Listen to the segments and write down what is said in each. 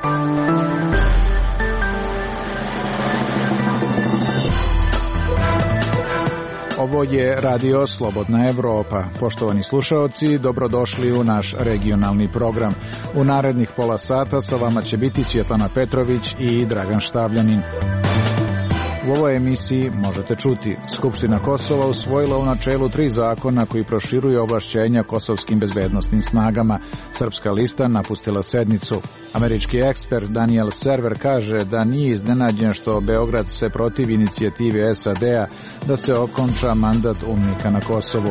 Ovo je Radio Slobodna Evropa. Poštovani slušaoci, dobrodošli u naš regionalni program. U narednih pola sata sa vama će biti Svjetlana Petrović i Dragan Štavljanin. U ovoj emisiji možete čuti: Skupština Kosova usvojila u načelu 3 zakona koji proširuju ovlašćenja kosovskim bezbednosnim snagama. Srpska lista napustila sednicu. Američki ekspert Daniel Server kaže da nije iznenađen što Beograd se protivi inicijativi SAD-a da se okonča mandat UNMIK-a na Kosovu.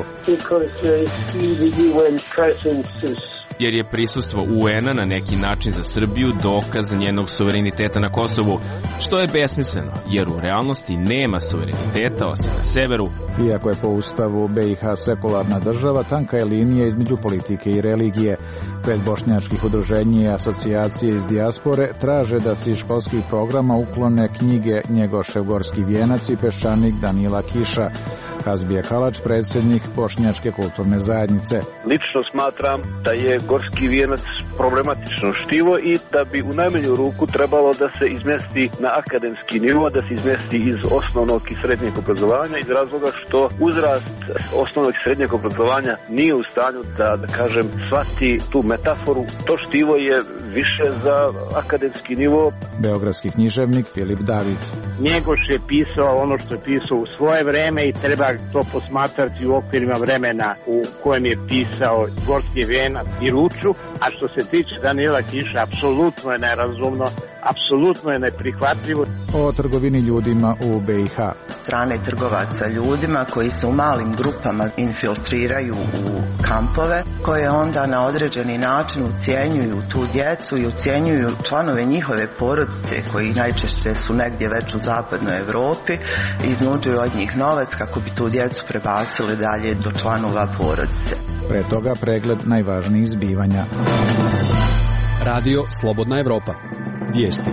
Jer je prisustvo UN-a na neki način za Srbiju dokaz njenog suvereniteta na Kosovu, što je besmisleno, jer u realnosti nema suvereniteta osim na severu. Iako je po ustavu BiH sekularna država, tanka je linija između politike i religije. 5 bošnjačkih udruženja i asocijacije iz dijaspore traže da se iz školskih programa uklone knjige Njegošev Gorski vijenac i Peščanik Danila Kiša. Kazbija Kalač, predsjednik Bošnjačke kulturne zajednice. Lično smatram da je Gorski vijenac problematično štivo i da bi u najmanju ruku trebalo da se izmesti na akademski nivo, da se izmesti iz osnovnog i srednjeg obrazovanja, iz razloga što uzrast osnovnog i srednjeg obrazovanja nije u stanju da kažem, shvati tu metaforu. To štivo je više za akademski nivo. Beogradski književnik Filip David. Njegoš je pisao ono što je pisao u svoje vreme i treba to posmatrati u okvirima vremena u kojem je pisao Gorski vijenac i Ruču, a što se tiče Danila Kiša, apsolutno je nerazumno, apsolutno je neprihvatljivo. O trgovini ljudima u BiH. Strane trgovaca ljudima koji se u malim grupama infiltriraju u kampove, koje onda na određeni način ucjenjuju tu djecu i ucjenjuju članove njihove porodice, koji najčešće su negdje već u zapadnoj Evropi, i iznuđuju od njih novac kako bi tu djecu prebacili dalje do članova porodice. Pre toga pregled najvažnijih zbivanja. Radio Slobodna Evropa. Vijesti.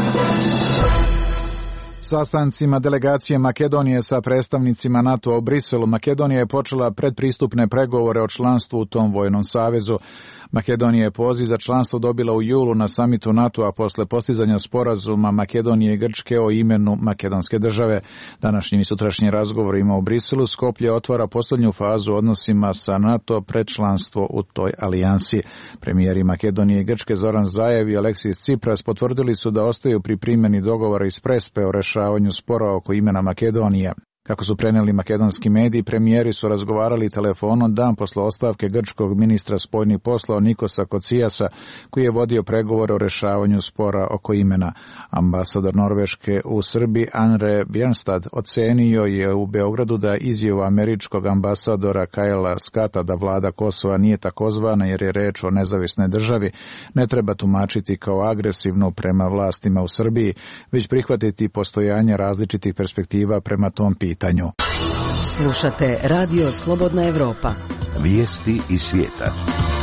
Sastancima delegacije Makedonije sa predstavnicima NATO u Briselu, Makedonija je počela predpristupne pregovore o članstvu u tom vojnom savezu. Makedonija je poziv za članstvo dobila u julu na samitu NATO-a posle postizanja sporazuma Makedonije i Grčke o imenu makedonske države. Današnjim i sutrašnjim razgovorima u Briselu Skoplje otvara posljednju fazu odnosima sa NATO pred članstvo u toj alijansi. Premijeri Makedonije i Grčke Zoran Zaev i Aleksis Tsipras potvrdili su da ostaju pri primjeni dogovora iz Prespe o rešavanju spora oko imena Makedonije. Kako su preneli makedonski mediji, premijeri su razgovarali telefonom dan posle ostavke grčkog ministra spoljnih poslova Nikosa Kocijasa, koji je vodio pregovore o rešavanju spora oko imena. Ambasador Norveške u Srbiji Andre Bjernstad ocenio je u Beogradu da izjavu američkog ambasadora Kajla Skata da vlada Kosova nije takozvana jer je reč o nezavisnoj državi, ne treba tumačiti kao agresivnu prema vlastima u Srbiji, već prihvatiti postojanje različitih perspektiva prema tom pitanju. Slušate Radio Slobodna Evropa. Vijesti iz svijeta.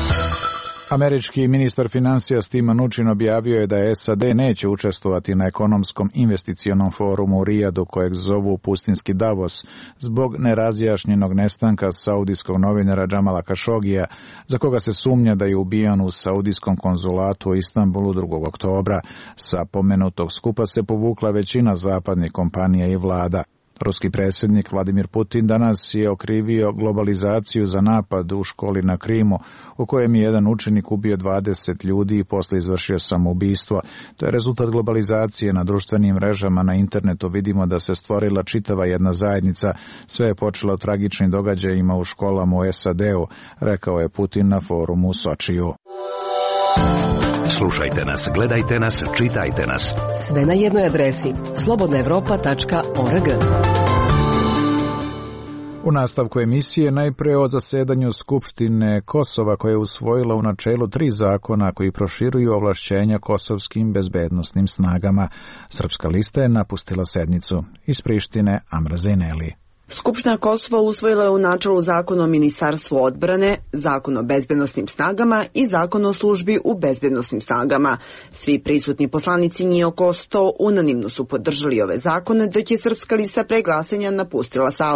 Američki ministar financija Steve Mnuchin objavio je da SAD neće učestvovati na ekonomskom investicionom forumu u Rijadu, kojeg zovu pustinski Davos, zbog nerazjašnjenog nestanka saudijskog novinara Džamala Kašogija, za koga se sumnja da je ubijan u saudijskom konzulatu u Istanbulu 2. oktobra. Sa pomenutog skupa se povukla većina zapadnih kompanija i vlada. Ruski predsjednik Vladimir Putin danas je okrivio globalizaciju za napad u školi na Krimu, u kojem je jedan učenik ubio 20 ljudi i posle izvršio samoubistvo. To je rezultat globalizacije. Na društvenim mrežama na internetu vidimo da se stvorila čitava jedna zajednica. Sve je počelo tragičnim događajima u školama u SAD-u, rekao je Putin na forumu u Sočiju. Slušajte nas, gledajte nas, čitajte nas. Sve na jednoj adresi slobodnaevropa.org. U nastavku emisije najpre o zasedanju Skupštine Kosova, koja je usvojila u načelu 3 zakona koji proširuju ovlašćenja kosovskim bezbednosnim snagama. Srpska lista je napustila sednicu. Iz Prištine Amra Zejneli. Skupština Kosova usvojila je u načelu zakon o Ministarstvu odbrane, zakon o bezbednosnim snagama i zakon o službi u bezbednosnim snagama. Svi prisutni poslanici, njih oko 100, unanimno su podržali ove zakone, dok je Srpska lista pre glasanja napustila salu.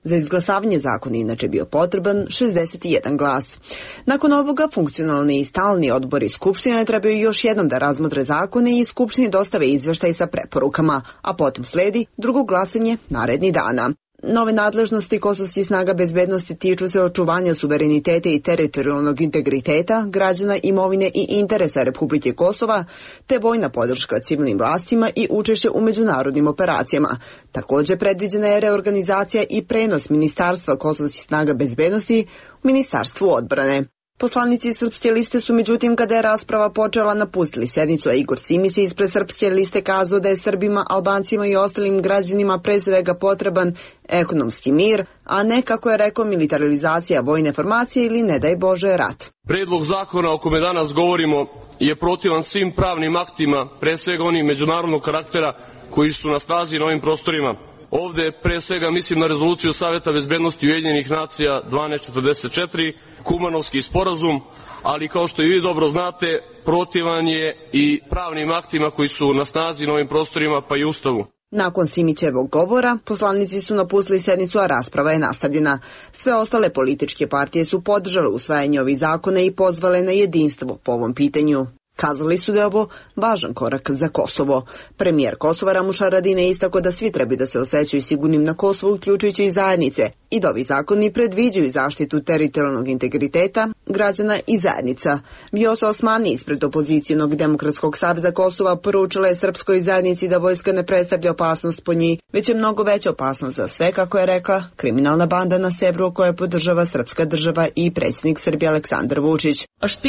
Za izglasavanje zakona inače bio potreban 61 glas. Nakon ovoga funkcionalni i stalni odbori Skupštine trebaju još jednom da razmotre zakone i Skupštini dostave izveštaj sa preporukama, a potom sledi drugo glasanje narednih dana. Nove nadležnosti kosovskih snaga bezbednosti tiču se očuvanja suvereniteta i teritorijalnog integriteta, građana, imovine i interesa Republike Kosova, te vojna podrška civilnim vlastima i učešće u međunarodnim operacijama. Također predviđena je reorganizacija i prenos Ministarstva kosovskih snaga bezbednosti u Ministarstvu odbrane. Poslanici Srpske liste su međutim kada je rasprava počela napustili sednicu, a Igor Simić je ispred Srpske liste kazao da je Srbima, Albancima i ostalim građanima pre svega potreban ekonomski mir, a ne, kako je rekao, militarizacija vojne formacije ili, ne daj Bože, rat. Predlog zakona o kome danas govorimo je protivan svim pravnim aktima, pre svega onim međunarodnog karaktera koji su na snazi na ovim prostorima. Ovde pre svega mislim na rezoluciju Saveta bezbednosti Ujedinjenih nacija 1244, Kumanovski sporazum, ali kao što i vi dobro znate, protivan je i pravnim aktima koji su na snazi na ovim prostorima, pa i Ustavu. Nakon Simićevog govora, poslanici su napustili sednicu, a rasprava je nastavljena. Sve ostale političke partije su podržale usvajanje ovih zakona i pozvale na jedinstvo po ovom pitanju. Kazali su da je ovo važan korak za Kosovo. Premijer Kosova Ramuš Haradinaj istakao da svi trebaju da se osjećaju sigurnim na Kosovu, uključujući i zajednice, i da ovi zakoni predviđaju zaštitu teritorijalnog integriteta građana i zajednica. Vjosa Osmani ispred Opozicijonog demokratskog saveza Kosova poručila je srpskoj zajednici da vojska ne predstavlja opasnost po njih, već je mnogo veća opasnost za sve, kako je rekla, kriminalna banda na severu koja podržava srpska država i predsjednik Srbije Aleksandar Vučić.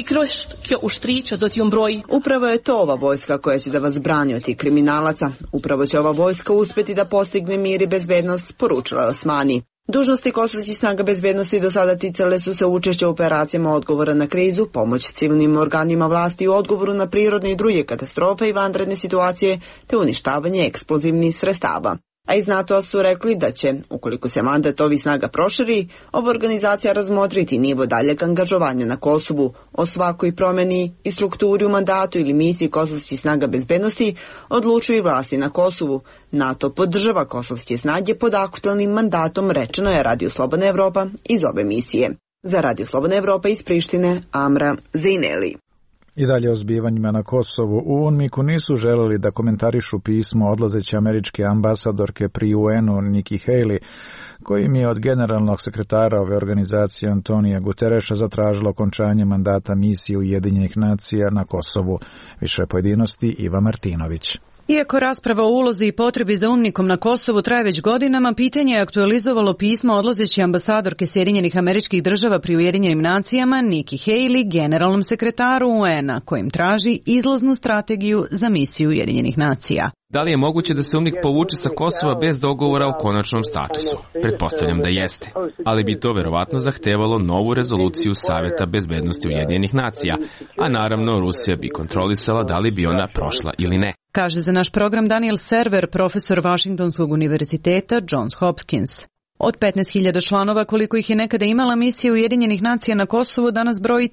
Upravo je to ova vojska koja će da vas brani od tih kriminalaca. Upravo će ova vojska uspjeti da postigne mir i bezbednost, poručila je Osmani. Dužnosti kosovskih snaga bezbednosti do sada ticale su se učešća u operacijama odgovora na krizu, pomoć civilnim organima vlasti u odgovoru na prirodne i druge katastrofe i vanredne situacije, te uništavanje eksplozivnih sredstava. A iz NATO su rekli da će, ukoliko se mandat ovih snaga proširi, ova organizacija razmotriti nivo daljeg angažovanja na Kosovu. O svakoj promjeni i strukturi u mandatu ili misiji kosovskih snaga bezbednosti odlučuju vlasti na Kosovu. NATO podržava kosovske snage pod aktualnim mandatom, rečeno je Radio Slobodna Evropa iz ove misije. Za Radio Slobodna Evropa iz Prištine, Amra Zejneli. I dalje o zbivanjima na Kosovu. U UNMIK-u nisu želeli da komentarišu pismo odlazeće američke ambasadorke pri UN-u Nikki Haley, kojim je od generalnog sekretara ove organizacije Antonija Gutereša zatražilo okončanje mandata misije Ujedinjenih nacija na Kosovu. Više pojedinosti Iva Martinović. Iako rasprava o ulozi i potrebi za UNMIK-om na Kosovu traje već godinama, pitanje je aktualizovalo pismo odlazeće ambasadorke Sjedinjenih Američkih Država pri Ujedinjenim nacijama Nikki Haley generalnom sekretaru UN-a, kojim traži izlaznu strategiju za misiju Ujedinjenih nacija. Da li je moguće da se UNMIK povuče sa Kosova bez dogovora o konačnom statusu? Pretpostavljam da jeste, ali bi to verovatno zahtevalo novu rezoluciju Saveta bezbednosti Ujedinjenih nacija, a naravno Rusija bi kontrolisala da li bi ona prošla ili ne. Kaže za naš program Daniel Server, profesor Washingtonskog univerziteta Johns Hopkins. Od 15.000 članova, koliko ih je nekada imala misija Ujedinjenih nacija na Kosovu, danas broji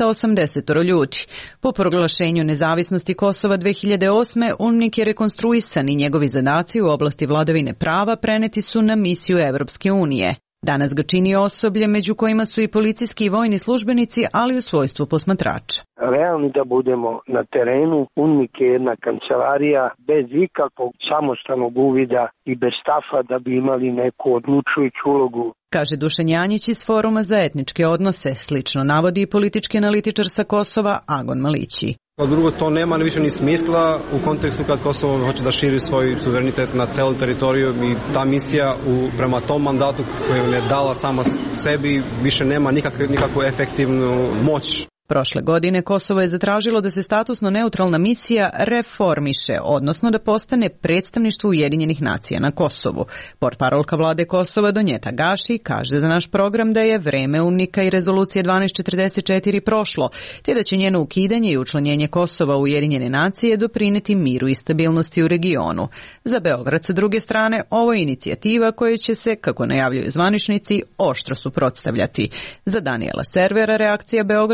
380 ljudi. Po proglašenju nezavisnosti Kosova 2008. UNMIK je rekonstruisan i njegovi zadaci u oblasti vladavine prava preneti su na misiju Evropske unije. Danas ga čini osoblje, među kojima su i policijski i vojni službenici, ali u svojstvu posmatrača. Realni da budemo na terenu, UNMIK je jedna kancelarija bez ikakvog samostalnog uvida i bez stafa da bi imali neku odlučujuću ulogu. Kaže Dušan Janjić iz Foruma za etničke odnose, slično navodi i politički analitičar sa Kosova Agon Malići. A drugo, to nema više ni smisla u kontekstu kad Kosovo hoće da širi svoj suverenitet na celu teritoriju i ta misija prema tom mandatu koju je dala sama sebi više nema nikakvu efektivnu moć. Prošle godine Kosovo je zatražilo da se statusno neutralna misija reformiše, odnosno da postane predstavništvo Ujedinjenih nacija na Kosovu. Portparolka vlade Kosova Donjeta Gaši kaže za naš program da je vreme UNMIK-a i rezolucije 1244 prošlo, te da će njeno ukidanje i učlanjenje Kosova u Ujedinjene nacije doprineti miru i stabilnosti u regionu. Za Beograd sa druge strane ovo je inicijativa koja će se, kako najavljuju zvaničnici, oštro suprotstavljati. Za Daniela Servera reakcija Beograda nije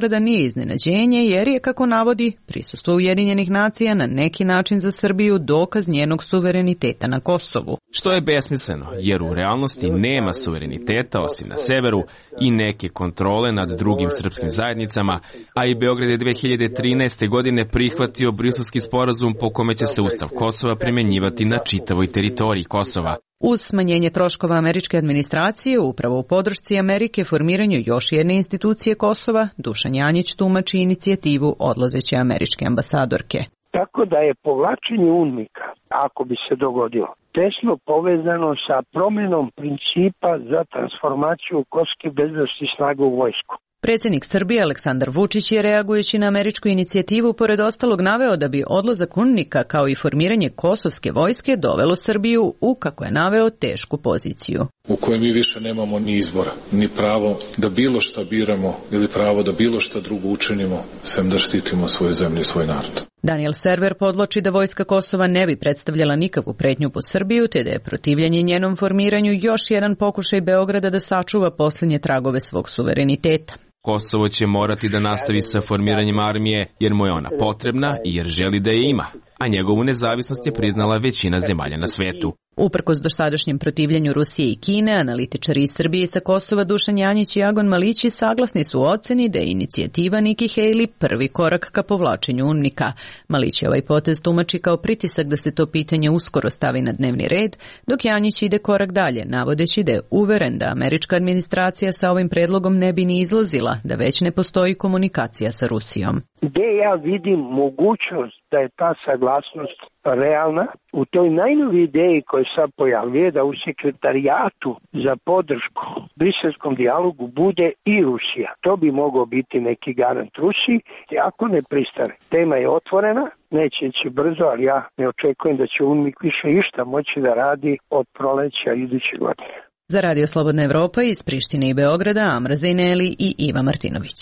iznenađenje jer je, kako navodi, prisustvo Ujedinjenih nacija na neki način za Srbiju dokaz njenog suvereniteta na Kosovu. Što je besmisleno, jer u realnosti nema suvereniteta osim na severu i neke kontrole nad drugim srpskim zajednicama, a i Beograd je 2013. godine prihvatio Briselski sporazum po kome će se Ustav Kosova primenjivati na čitavoj teritoriji Kosova. Uz smanjenje troškova američke administracije, upravo u podršci Amerike formiranju još jedne institucije Kosova, Dušan Janjić tumači inicijativu odlazeće američke ambasadorke. Tako da je povlačenje UNMIK-a, ako bi se dogodilo, tesno povezano sa promjenom principa za transformaciju kosovskih bezbednosnih snaga u vojsku. Predsjednik Srbije Aleksandar Vučić je, reagujući na američku inicijativu, pored ostalog naveo da bi odlazak UNMIK-a kao i formiranje kosovske vojske dovelo Srbiju u, kako je naveo, tešku poziciju. U kojoj mi više nemamo ni izbora, ni pravo da bilo šta biramo ili pravo da bilo šta drugo učinimo, sem da štitimo svoju zemlju i svoj narod. Daniel Server podvlači da vojska Kosova ne bi predstavljala nikakvu pretnju po Srbiju, te da je protivljenje njenom formiranju još jedan pokušaj Beograda da sačuva posljednje tragove svog suvereniteta. Kosovo će morati da nastavi sa formiranjem armije jer mu je ona potrebna i jer želi da je ima, a njegovu nezavisnost je priznala većina zemalja na svetu. Uprkos dosadašnjem protivljenju Rusije i Kine, analitičari iz Srbije i sa Kosova Dušan Janjić i Agon Malići saglasni su u oceni da je inicijativa Nikki Haley prvi korak ka povlačenju UNMIK-a. Malić je ovaj potez tumači kao pritisak da se to pitanje uskoro stavi na dnevni red, dok Janjić ide korak dalje, navodeći da je uveren da američka administracija sa ovim predlogom ne bi ni izlazila, da već ne postoji komunikacija sa Rusijom. Gde ja vidim mogućnost da je ta saglasnost realna, u toj najnoviji ideji koja sad pojavljuje da u sekretarijatu za podršku briselskom dijalogu bude i Rusija. To bi mogao biti neki garant Rusiji, ako ne pristane. Tema je otvorena, neće ići brzo, ali ja ne očekujem da će UNMIK više išta moći da radi od proleća iduće godine. Za Radio Slobodna Evropa iz Prištine i Beograda, Amra Zejneli i Iva Martinović.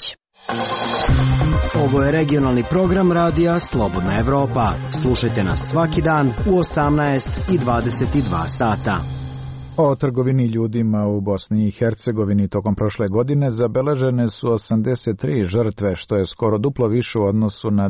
Ovo je regionalni program radija Slobodna Evropa. Slušajte nas svaki dan u 18 i 22 sata. O trgovini ljudima u Bosni i Hercegovini tokom prošle godine zabeležene su 83 žrtve, što je skoro duplo više u odnosu na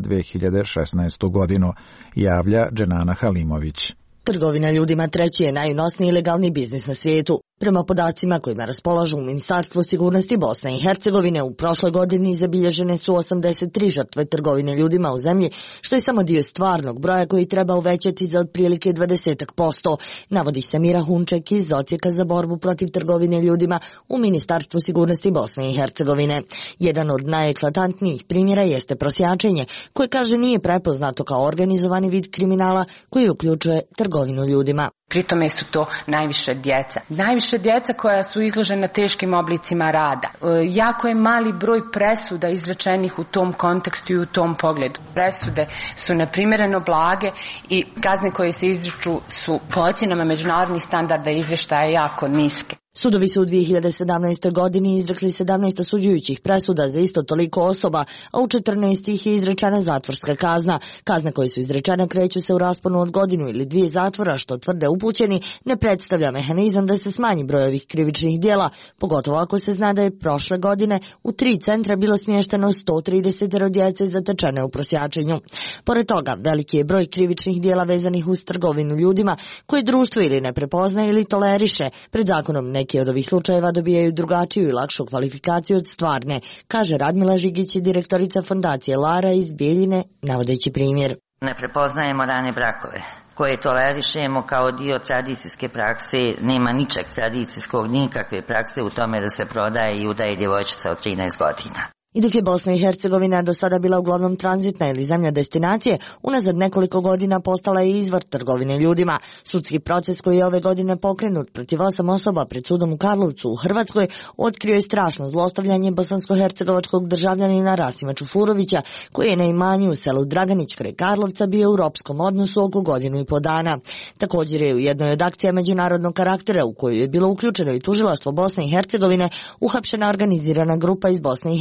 2016. godinu, javlja Dženana Halimović. Trgovina ljudima treći je najunosniji ilegalni biznis na svijetu. Prema podacima kojima raspolažu u Ministarstvu sigurnosti Bosne i Hercegovine, u prošloj godini zabilježene su 83 žrtve trgovine ljudima u zemlji, što je samo dio stvarnog broja koji treba uvećati za otprilike 20%, navodi Samira Hunček iz Odsjeka za borbu protiv trgovine ljudima u Ministarstvu sigurnosti Bosne i Hercegovine. Jedan od najeklatantnijih primjera jeste prosjačenje, koje kaže nije prepoznato kao organizovani vid kriminala koji uključuje trgovinu ljudima. Pritome su to najviše djeca. Najviše djeca koja su izložena teškim oblicima rada. Jako je mali broj presuda izrečenih u tom kontekstu i u tom pogledu. Presude su neprimjereno blage i kazne koje se izriču su po ocjenama međunarodnih standarda izvještaja jako niske. Sudovi su u 2017. godini izrekli 17 osuđujućih presuda za isto toliko osoba, a u 14 ih je izrečena zatvorska kazna. Kazne koje su izrečene kreću se u rasponu od godinu ili 2 zatvora, što tvrde upućeni ne predstavlja mehanizam da se smanji broj ovih krivičnih djela, pogotovo ako se zna da je prošle godine u 3 centra bilo smješteno 130 djece zatečene u prosjačenju. Pored toga, veliki je broj krivičnih djela vezanih uz trgovinu ljudima koje društvo ili ne prepoznaje ili toleriše. Pred zakonom neki od ovih slučajeva dobijaju drugačiju i lakšu kvalifikaciju od stvarne, kaže Radmila Žigić, direktorica fondacije Lara iz Bijeljine, navodeći primjer. Ne prepoznajemo rane brakove koje tolerišemo kao dio tradicijske prakse, nema ničeg tradicijskog, nikakve prakse u tome da se prodaje i udaje djevojčica od 13 godina. I dok je Bosna i Hercegovina do sada bila uglavnom tranzitna ili zemlja destinacije, unazad nekoliko godina postala je izvor trgovine ljudima. Sudski proces koji je ove godine pokrenut protiv 8 osoba pred sudom u Karlovcu u Hrvatskoj otkrio je strašno zlostavljanje bosansko-hercegovačkog državljanina Rasima Čufurovića, koji je na imanju u selu Draganić kraj Karlovca bio u ropskom odnosu oko 1,5 godina. Također je u jednoj od akcija međunarodnog karaktera u koju je bilo uključeno i tužilaštvo Bosne i Hercegovine uhapšena organizirana grupa iz Bosne i Hercegovine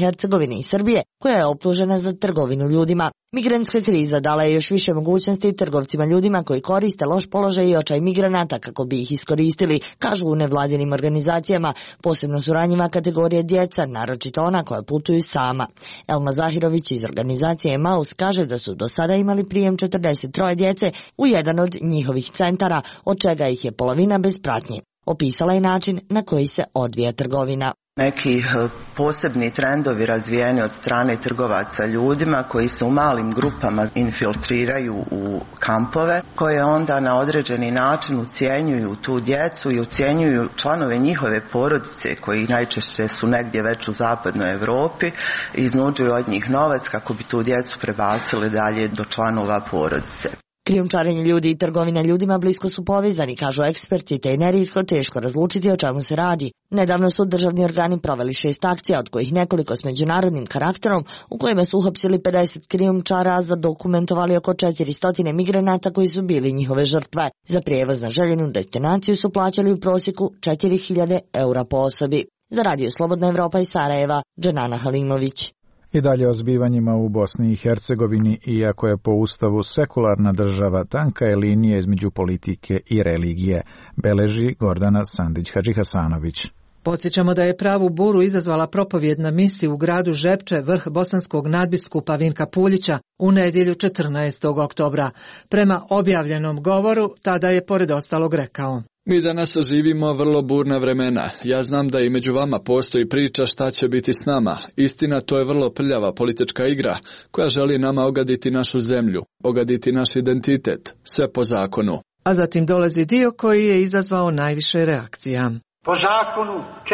Hercegovine i Srbije, koja je optužena za trgovinu ljudima. Migrantska kriza dala je još više mogućnosti trgovcima ljudima koji koriste loš položaj i očaj migranata kako bi ih iskoristili, kažu u nevladinim organizacijama, posebno su ranjiva kategorija djeca, naročito ona koja putuju sama. Elma Zahirović iz organizacije Emaus kaže da su do sada imali prijem 43 djece u jedan od njihovih centara, od čega ih je polovina bez pratnje. Opisala je način na koji se odvija trgovina. Neki posebni trendovi razvijeni od strane trgovaca ljudima koji se u malim grupama infiltriraju u kampove, koje onda na određeni način ucjenjuju tu djecu i ucjenjuju članove njihove porodice koji najčešće su negdje već u zapadnoj Europi, iznuđuju od njih novac kako bi tu djecu prebacili dalje do članova porodice. Krijumčarenje ljudi i trgovina ljudima blisko su povezani, kažu eksperti, te je nerijetko teško razlučiti o čemu se radi. Nedavno su državni organi proveli 6 akcija, od kojih nekoliko s međunarodnim karakterom, u kojima su uhapsili 50 krijumčara, a zadokumentovali oko 400 migranata koji su bili njihove žrtve. Za prijevoz na željenu destinaciju su plaćali u prosjeku 4.000 eura po osobi. Za Radio Slobodna Evropa iz Sarajeva, Dženana Halimović. I dalje o zbivanjima u Bosni i Hercegovini, iako je po Ustavu sekularna država, tanka je linija između politike i religije, beleži Gordana Sandić-Hadžihasanović. Podsjećamo da je pravu buru izazvala propovjedna misija u gradu Žepče, vrh bosanskog nadbiskupa Vinka Puljića, u nedjelju 14. oktobra. Prema objavljenom govoru, tada je pored ostalog rekao: Mi danas živimo vrlo burna vremena. Ja znam da i među vama postoji priča šta će biti s nama. Istina, to je vrlo prljava politička igra koja želi nama ogaditi našu zemlju, ogaditi naš identitet, sve po zakonu. A zatim dolazi dio koji je izazvao najviše reakcija. Po zakonu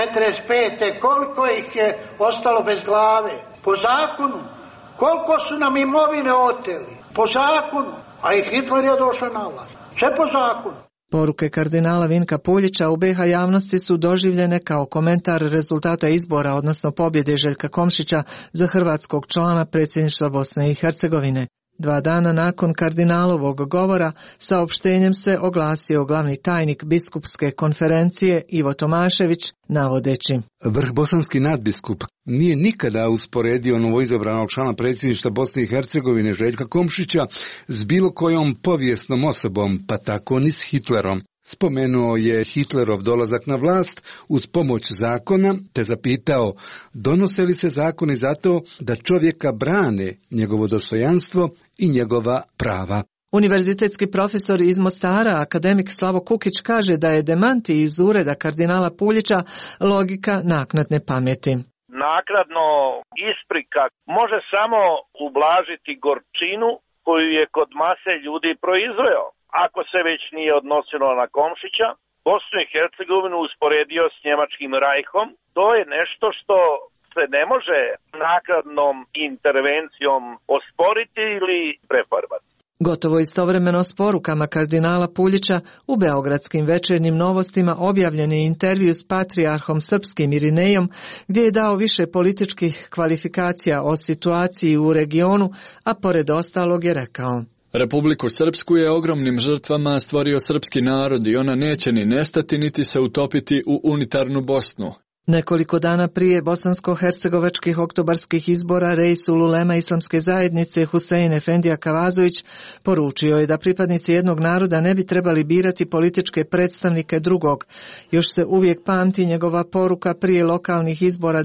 45. koliko ih je ostalo bez glave? Po zakonu koliko su nam imovine oteli? Po zakonu, a i Hitler je došao na vlast. Sve po zakonu. Poruke kardinala Vinka Puljića u BiH javnosti su doživljene kao komentar rezultata izbora, odnosno pobjede Željka Komšića za hrvatskog člana predsjedništva Bosne i Hercegovine. 2 dana nakon kardinalovog govora saopštenjem se oglasio glavni tajnik biskupske konferencije Ivo Tomašević, navodeći: Vrh bosanski nadbiskup nije nikada usporedio novoizabranog člana predsjedništva Bosne i Hercegovine Željka Komšića s bilo kojom povijesnom osobom, pa tako ni s Hitlerom. Spomenuo je Hitlerov dolazak na vlast uz pomoć zakona, te zapitao donose li se zakoni zato da čovjeka brane njegovo dostojanstvo i njegova prava. Univerzitetski profesor iz Mostara, akademik Slavo Kukić, kaže da je demanti iz ureda kardinala Puljića logika naknadne pameti. Naknadno isprika može samo ublažiti gorčinu koju je kod mase ljudi proizveo. Ako se već nije odnosilo na Komšića, Bosnu i Hercegovinu usporedio s njemačkim rajhom, to je nešto što se ne može naknadnom intervencijom osporiti ili prefarbati. Gotovo istovremeno s porukama kardinala Puljića u beogradskim večernjim novostima objavljen je intervju s patrijarhom srpskim Irinejom, gdje je dao više političkih kvalifikacija o situaciji u regionu, a pored ostalog je rekao: Republiku Srpsku je ogromnim žrtvama stvorio srpski narod i ona neće ni nestati niti se utopiti u unitarnu Bosnu. Nekoliko dana prije bosansko-hercegovačkih oktobarskih izbora Reisul Ulema Islamske zajednice Husein Efendija Kavazović poručio je da pripadnici jednog naroda ne bi trebali birati političke predstavnike drugog. Još se uvijek pamti njegova poruka prije lokalnih izbora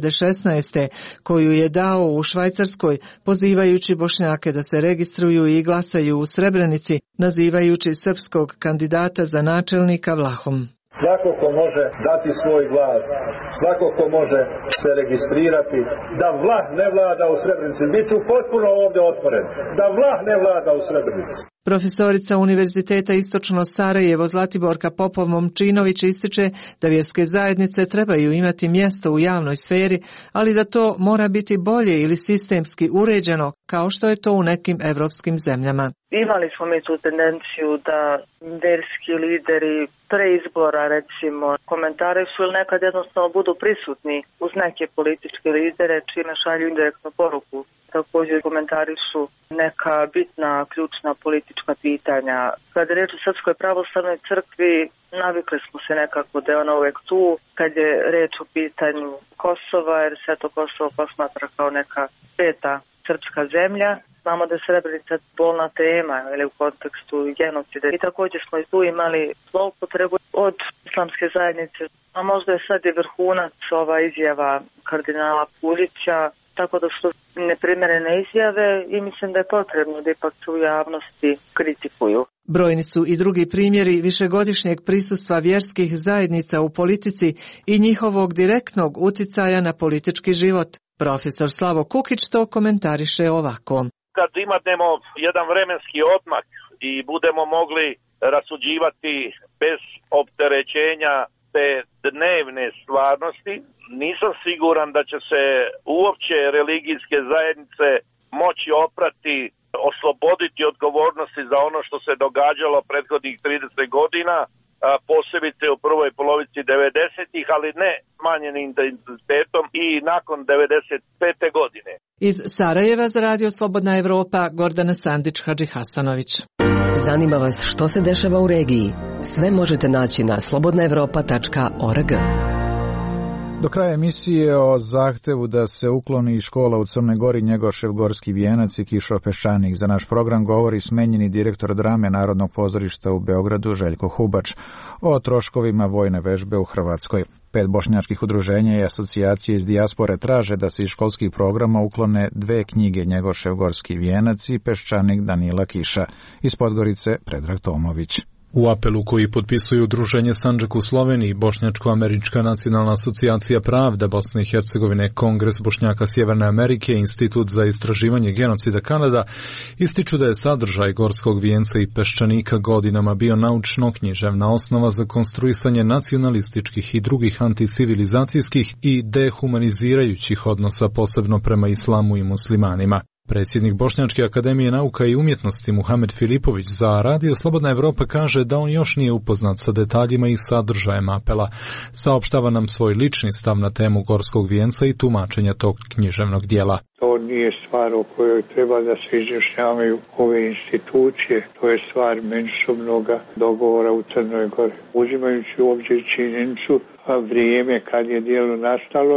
2016. koju je dao u Švajcarskoj, pozivajući Bošnjake da se registruju i glasaju u Srebrenici, nazivajući srpskog kandidata za načelnika Vlahom. Svako ko može dati svoj glas, svako ko može se registrirati, da Vlah ne vlada u Srebrenici. Biću potpuno ovdje otvoren, da Vlah ne vlada u Srebrenici. Profesorica Univerziteta Istočno Sarajevo Zlatiborka Popov-Momčinović ističe da vjerske zajednice trebaju imati mjesto u javnoj sferi, ali da to mora biti bolje ili sistemski uređeno kao što je to u nekim evropskim zemljama. Imali smo mi tu tendenciju da verski lideri pre izbora, recimo, komentarišu ili nekad jednostavno budu prisutni uz neke političke lidere čime šalju indirektnu poruku. Također komentarišu neka bitna, ključna politička pitanja. Kad je reč o Srpskoj pravoslavnoj crkvi, navikli smo se nekako da je ona uvek tu. Kad je reč o pitanju Kosova, jer se to Kosovo posmatra kao neka peta srpska zemlja, znamo da je Srebrenica bolna tema ili u kontekstu genocida. I također smo i tu imali zloupotrebu od islamske zajednice. A možda je sad i vrhunac ova izjava kardinala Puljića, tako da su neprimerene izjave i mislim da je potrebno da ipak se u javnosti kritikuju. Brojni su i drugi primjeri višegodišnjeg prisustva vjerskih zajednica u politici i njihovog direktnog uticaja na politički život. Profesor Slavo Kukić to komentariše ovako. Kad imamo jedan vremenski odmak i budemo mogli rasuđivati bez opterećenja te dnevne stvarnosti, nisam siguran da će se uopće religijske zajednice moći oprati, osloboditi odgovornosti za ono što se događalo prethodnih 30 godina, posebice u prvoj polovici 90-ih, ali ne smanjenim intenzitetom i nakon 95. godine. Iz Sarajeva za Radio Slobodna Evropa, Gordana Sandić-Hadžihasanović. Zanima vas što se dešava u regiji? Sve možete naći na slobodnaevropa.org. Do kraja emisije o zahtevu da se ukloni iz škola u Crnoj Gori Njegošev gorski vijenac i Kišo Peščanik. Za naš program govori smenjeni direktor drame Narodnog pozorišta u Beogradu Željko Hubač o troškovima vojne vežbe u Hrvatskoj. 5 bošnjačkih udruženja i asocijacije iz dijaspore traže da se iz školskih programa uklone 2 knjige Njegošev gorski vijenac i Peščanik Danila Kiša. Iz Podgorice Predrag Tomović. U apelu koji potpisuju Udruženje Sandžak u Sloveniji, Bošnjačko-američka nacionalna asocijacija Pravda Bosne i Hercegovine, Kongres Bošnjaka Sjeverne Amerike i Institut za istraživanje genocida Kanada, ističu da je sadržaj gorskog vijenca i peščanika godinama bio naučno-književna osnova za konstruisanje nacionalističkih i drugih anticivilizacijskih i dehumanizirajućih odnosa, posebno prema islamu i muslimanima. Predsjednik Bošnjačke akademije nauka i umjetnosti Muhamed Filipović za Radio Slobodna Evropa kaže da on još nije upoznat sa detaljima i sadržajem apela. Saopštava nam svoj lični stav na temu gorskog vijenca i tumačenja tog književnog dijela. To nije stvar o kojoj treba da se izjašnjavaju ove institucije, to je stvar međusobnog dogovora u Crnoj Gori. Uzimajući u obzir činjenicu vrijeme kad je dijelo nastalo,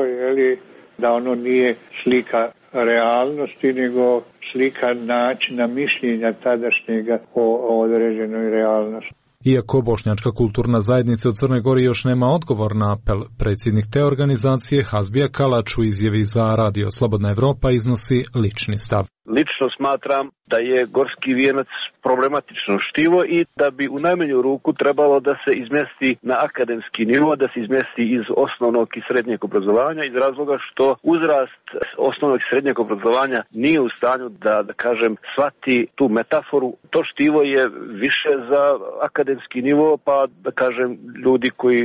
da ono nije slika realnosti, nego slika načina mišljenja tadašnjega o određenoj realnosti. Iako Bošnjačka kulturna zajednica u Crnoj Gori još nema odgovor na apel, predsjednik te organizacije Hazbija Kalač u izjavi za Radio Slobodna Evropa iznosi lični stav. Lično smatram da je gorski vijenac problematično štivo i da bi u najmanju ruku trebalo da se izmjesti na akademski nivo, da se izmjesti iz osnovnog i srednjeg obrazovanja iz razloga što uzrast osnovnog i srednjeg obrazovanja nije u stanju da kažem, shvati tu metaforu. To štivo je više za akademski nivo, pa da kažem ljudi koji,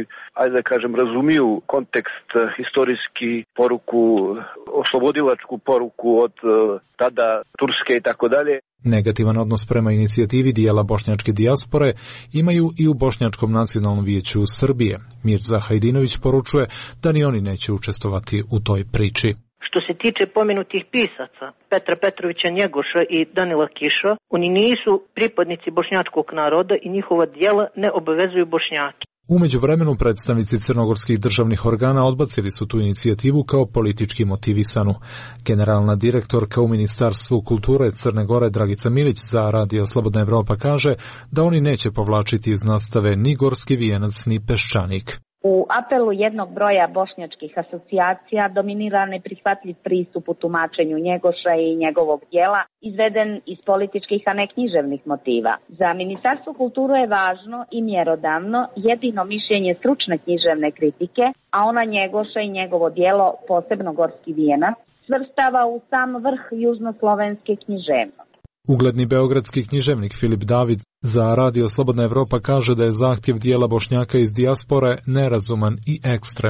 razumiju kontekst, historijski poruku, oslobodilačku poruku od tada Turske i tako dalje. Negativan odnos prema inicijativi dijela bošnjačke dijaspore imaju i u Bošnjačkom nacionalnom vijeću Srbije. Mirza Hajdinović poručuje da ni oni neće učestvovati u toj priči. Što se tiče pomenutih pisaca, Petra Petrovića Njegoša i Danila Kiša, oni nisu pripadnici bošnjačkog naroda i njihova djela ne obavezuju Bošnjake. U međuvremenu predstavnici crnogorskih državnih organa odbacili su tu inicijativu kao politički motivisanu. Generalna direktorka u Ministarstvu kulture Crne Gore Dragica Milić za Radio Slobodna Evropa kaže da oni neće povlačiti iz nastave ni gorski vijenac ni peščanik. U apelu jednog broja bošnjačkih asocijacija dominira neprihvatljiv pristup u tumačenju Njegoša i njegovog djela, izveden iz političkih, a ne književnih motiva. Za Ministarstvo kulture je važno i mjerodavno jedino mišljenje stručne književne kritike, a ona Njegoša i njegovo djelo, posebno gorski vijenac, svrstava u sam vrh južnoslovenske književnosti. Ugledni beogradski književnik Filip David za Radio Slobodna Evropa kaže da je zahtjev dijela Bošnjaka iz dijaspore nerazuman i ekstreman.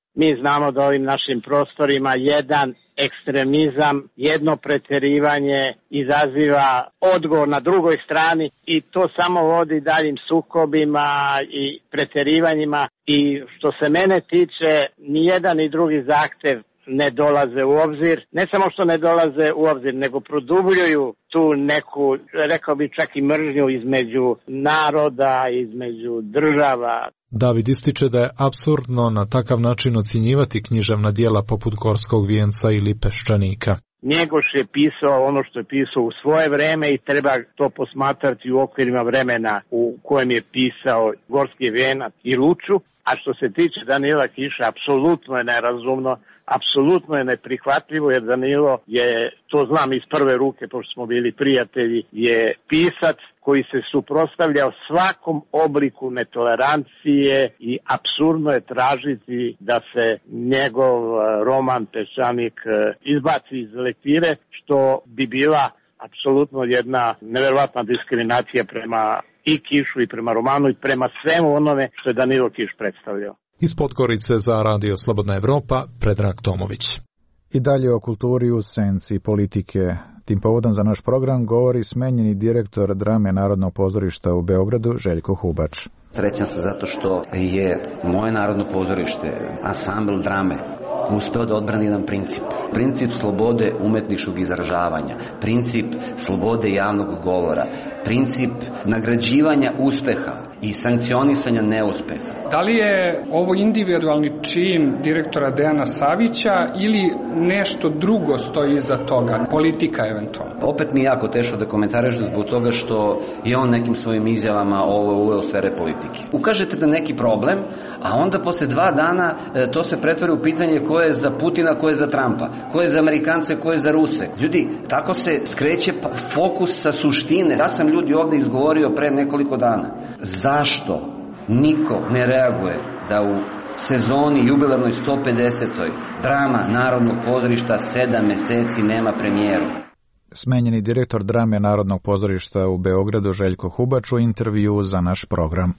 Mi znamo da ovim našim prostorima jedan ekstremizam, jedno pretjerivanje izaziva odgovor na drugoj strani i to samo vodi daljim sukobima i pretjerivanjima i što se mene tiče nijedan ni drugi zahtjev ne dolaze u obzir. Ne samo što ne dolaze u obzir, nego produbljuju tu neku, rekao bi čak i mržnju između naroda, između država. David ističe da je apsurdno na takav način ocjenjivati književna dijela poput Gorskog vijenca ili Peščanika. Njegoš je pisao ono što je pisao u svoje vreme i treba to posmatrati u okvirima vremena u kojem je pisao Gorski vijenac i Luču. A što se tiče Danila Kiša, apsolutno je nerazumno, apsolutno je neprihvatljivo, jer Danilo je, to znam iz prve ruke, pošto smo bili prijatelji, je pisac koji se suprotstavljao svakom obliku netolerancije i apsurdno je tražiti da se njegov roman Peščanik izbaci iz lektire, što bi bila apsolutno jedna neverovatna diskriminacija prema i Kišu i prema romanu i prema svemu onome što je Danilo Kiš predstavljao. Iz Podgorice za Radio Slobodna Evropa, Predrag Tomović. I dalje o kulturi u senci politike. Tim povodom za naš program govori smenjeni direktor drame Narodnog pozorišta u Beogradu, Željko Hubač. Srećan sam zato što je moje Narodno pozorište, ansambl drame, uspeo da odbrani jedan princip. Princip slobode umetničkog izražavanja, princip slobode javnog govora, princip nagrađivanja uspeha i sankcionisanja neuspeha. Da li je ovo individualni čin direktora Dejana Savića ili nešto drugo stoji iza toga, politika eventualno? Opet mi je jako teško da komentarišem zbog toga što je on nekim svojim izjavama ovo uveo sfere politike. Ukažete da neki problem, a onda posle 2 dana to se pretvori u pitanje ko je za Putina, ko je za Trumpa, ko je za Amerikance, ko je za Ruse. Ljudi, tako se skreće fokus sa suštine. Ja sam ljudi ovde izgovorio pre nekoliko dana. Zašto niko ne reaguje da u sezoni jubilarnoj 150. drama Narodnog pozorišta 7 meseci nema premijeru? Smenjeni direktor drame Narodnog pozorišta u Beogradu Željko Hubač u intervju za naš program.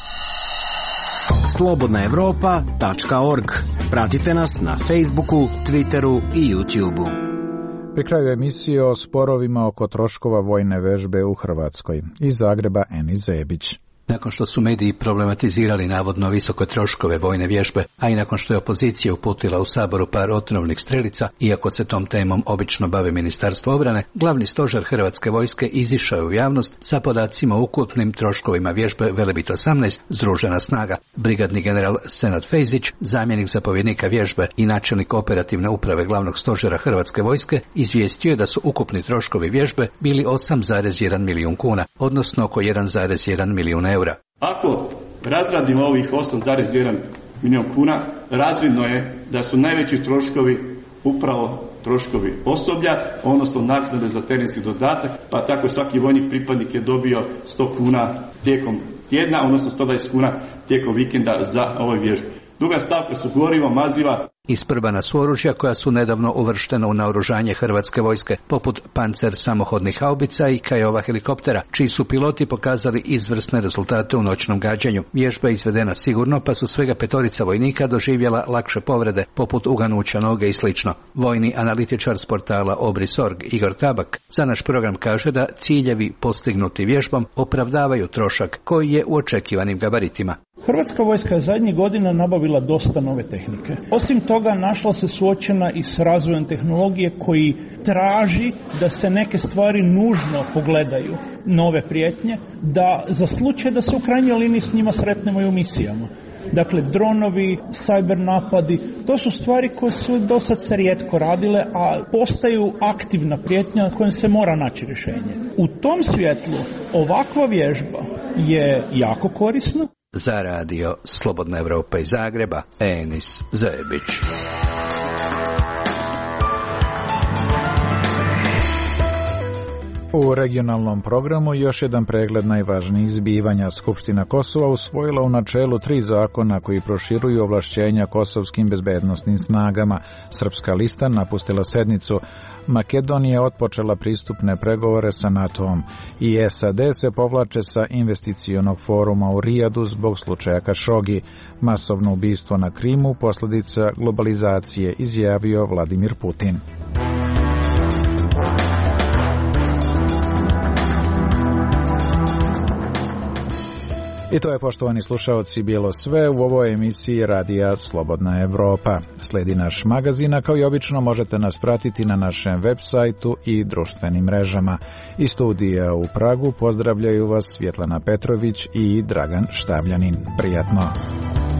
slobodnaevropa.org. Pratite nas na Facebooku, Twitteru i YouTubeu. Pri kraju emisije o sporovima oko troškova vojne vežbe u Hrvatskoj. Iz Zagreba Eni Zebić. Nakon što su mediji problematizirali navodno visoke troškove vojne vježbe, a i nakon što je opozicija uputila u Saboru par otrovnih strelica, iako se tom temom obično bavi Ministarstvo obrane, glavni stožer Hrvatske vojske izišao je u javnost sa podacima o ukupnim troškovima vježbe Velebit 18 Združena snaga. Brigadni general Senad Fejzić, zamjenik zapovjednika vježbe i načelnik operativne uprave glavnog stožera Hrvatske vojske, izvijestio je da su ukupni troškovi vježbe bili 8,1 milijun kuna, odnosno oko 1,1 milijun eura. Ako razradimo ovih 8,1 milijun kuna, razvidno je da su najveći troškovi upravo troškovi osoblja, odnosno naknade za terenski dodatak, pa tako svaki vojnik pripadnik je dobio 100 kuna tijekom tjedna, odnosno 120 kuna tijekom vikenda za ovoj vježbi. Druga stavka su gorivo, maziva. Isprvana su oružja koja su nedavno uvrštena u naoružanje Hrvatske vojske, poput Pancer samohodnih haubica i Kajova helikoptera, čiji su piloti pokazali izvrsne rezultate u noćnom gađanju. Vježba je izvedena sigurno, pa su svega 5 vojnika doživjela lakše povrede, poput uganuća noge i slično. Vojni analitičar s portala Obris.org Igor Tabak za naš program kaže da ciljevi postignuti vježbom opravdavaju trošak koji je u očekivanim gabaritima. Hrvatska vojska je zadnjih godina nabavila dosta nove tehnike. Osim toga, našla se suočena i s razvojem tehnologije koji traži da se neke stvari nužno pogledaju, nove prijetnje, da za slučaj da se u krajnjoj liniji s njima sretnemo i u misijama. Dakle, dronovi, cyber napadi, to su stvari koje su do sad se rijetko radile, a postaju aktivna prijetnja na kojem se mora naći rješenje. U tom svjetlu ovakva vježba je jako korisna. Za radio Slobodna Evropa iz Zagreba, Enis Zebić. U regionalnom programu još jedan pregled najvažnijih zbivanja. Skupština Kosova usvojila u načelu 3 zakona koji proširuju ovlašćenja kosovskim bezbednosnim snagama. Srpska lista napustila sednicu. Makedonija otpočela pristupne pregovore sa NATO-om i SAD se povlače sa investicionog foruma u Rijadu zbog slučaja Kašogi. Masovno ubistvo na Krimu posljedica globalizacije, izjavio Vladimir Putin. I to je, poštovani slušaoci, bilo sve u ovoj emisiji Radija Slobodna Evropa. Slijedi naš magazin, a kao i obično možete nas pratiti na našem web sajtu i društvenim mrežama. Iz studija u Pragu pozdravljaju vas Svjetlana Petrović i Dragan Štavljanin. Prijatno!